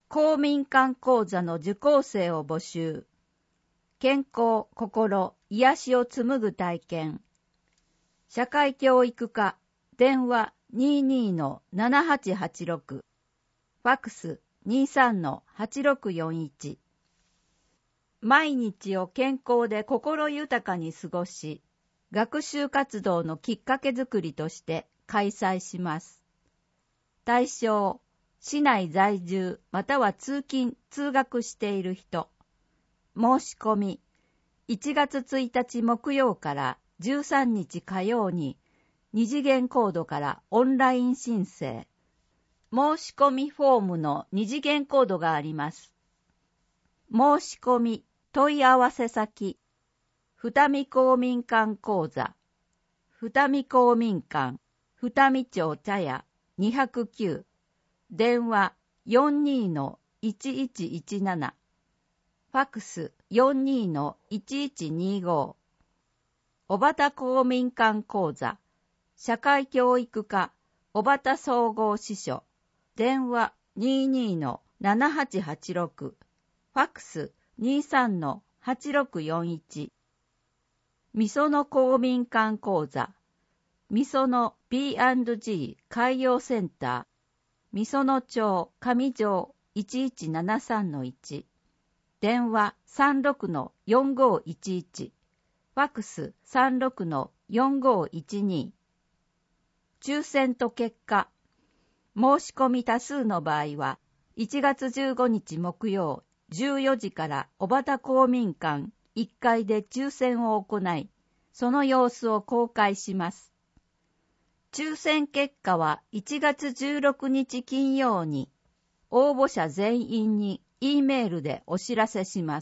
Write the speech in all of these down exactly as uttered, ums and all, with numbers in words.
公民館講座の受講生を募集。健康、心、癒しを紡ぐ体験。社会教育科、電話 にじゅうにのななはちはちろく、ファックス にじゅうさんのはちろくよんいち。毎日を健康で心豊かに過ごし、学習活動のきっかけづくりとして開催します。対象、市内在住または通勤・通学している人。申し込み、いちがつついたち木曜からじゅうさんにち火曜に二次元コードからオンライン申請。申し込みフォームの二次元コードがあります。申し込み、問い合わせ先、二見公民館講座、二見公民館、二見町茶屋にまるきゅう、電話 よんじゅうにのいちいちいちなな、ファックス よんじゅうにのいちいちにご、小畑公民館講座、社会教育科、小畑総合支所、電話 にじゅうにのななはちはちろく、ファックス にじゅうさんのはちろくよんいち、みその公民館講座、みその ビーアンドジー 海洋センター、みその町上条いちいちななさんのいち、電話 さんろくのよんごいちいち、ファックス さんろくのよんごいちに。抽選と結果、申し込み多数の場合はいちがつじゅうごにち木曜じゅうよじから小畑公民館いっかいで抽選を行い、その様子を公開します。抽選結果はいちがつじゅうろくにち金曜に応募者全員に E メールでお知らせします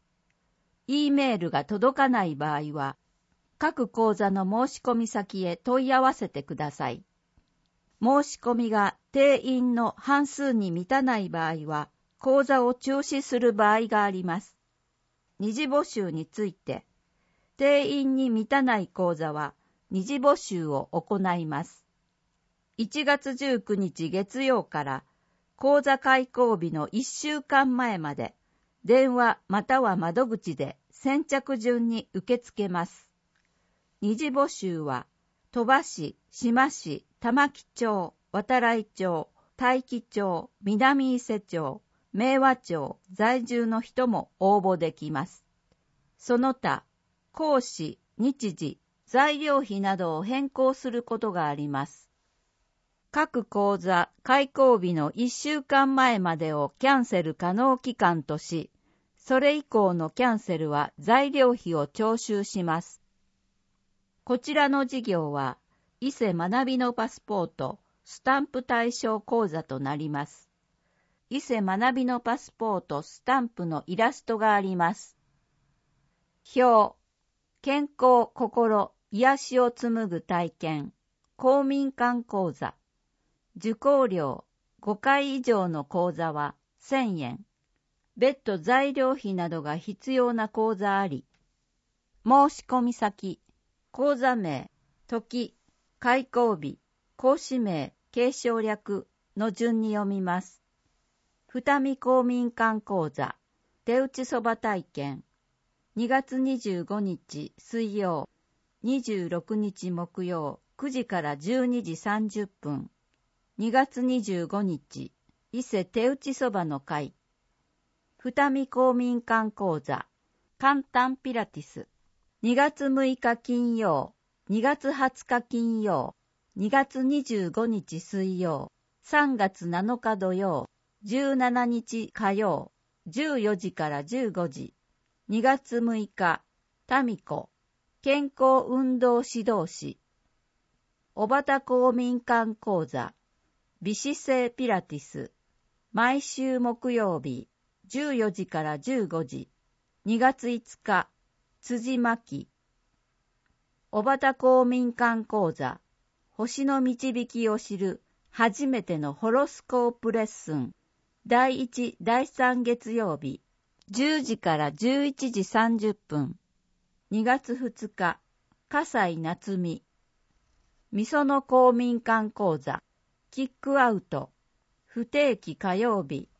。E メールが届かない場合は、各講座の申し込み先へ問い合わせてください。申し込みが定員の半数に満たない場合は、講座を中止する場合があります。二次募集について、定員に満たない講座は二次募集を行います。いちがつじゅうくにち月曜から講座開講日のいっしゅうかんまえまで、電話または窓口で先着順に受け付けます。二次募集は、鳥羽市、志摩市、玉城町、渡来町、大樹町、南伊勢町、明和町在住の人も応募できます。その他、講師、日時、材料費などを変更することがあります。各講座開講日のいっしゅうかんまえまでをキャンセル可能期間とし、それ以降のキャンセルは材料費を徴収します。こちらの事業は、伊勢学びのパスポート、スタンプ対象講座となります。伊勢学びのパスポート、スタンプのイラストがあります。表、健康、心、癒しを紡ぐ体験、公民館講座。受講料、ごかい以上の講座はせんえん。別途材料費などが必要な講座あり。申し込み先、講座名、時、開講日、講師名、継承略の順に読みます。二見公民館講座、手打ちそば体験、にがつにじゅうごにち水曜、にじゅうろくにち木曜くじからじゅうにじさんじゅっぷん、にがつにじゅうごにち伊勢手打ちそばの会、二見公民館講座、簡単ピラティス、にがつむいか金曜、にがつはつか金曜、にがつにじゅうごにち水曜、さんがつなのか土曜、じゅうしちにち火曜、じゅうよじからじゅうごじ、にがつむいか、タミコ、健康運動指導士、小畑公民館講座、美姿勢ピラティス、毎週木曜日、じゅうよじからじゅうごじ、にがついつか、辻巻、小畑公民館講座、星の導きを知る初めてのホロスコープレッスン、だいいち、だいさん月曜日、じゅうじからじゅういちじさんじゅっぷん、にがつふつか、笠井夏美、みその公民館講座、キックアウト、不定期火曜日、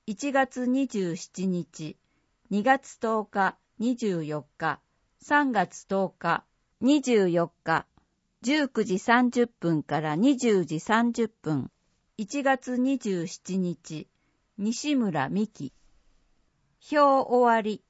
いちがつにじゅうしちにち、にがつとおか、にじゅうよっか、さんがつとおか、にじゅうよっか、じゅうくじさんじゅっぷんからにじゅうじさんじゅっぷん、いちがつにじゅうしちにち、西村美希。表終わり。